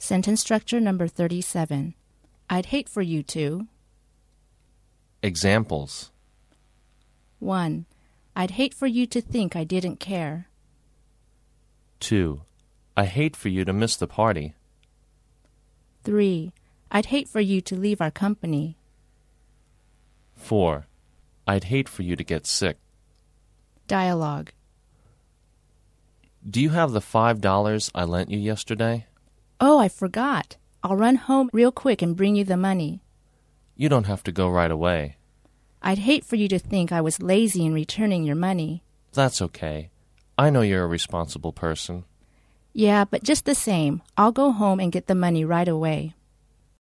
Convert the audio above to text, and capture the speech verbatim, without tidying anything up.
Sentence structure number thirty-seven. I'd hate for you to. Examples. one. I'd hate for you to think I didn't care. two. I hate for you to miss the party. three. I'd hate for you to leave our company. four. I'd hate for you to get sick. Dialogue. Do you have the five dollars I lent you yesterday? Oh, I forgot. I'll run home real quick and bring you the money. You don't have to go right away. I'd hate for you to think I was lazy in returning your money. That's okay. I know you're a responsible person. Yeah, but just the same, I'll go home and get the money right away.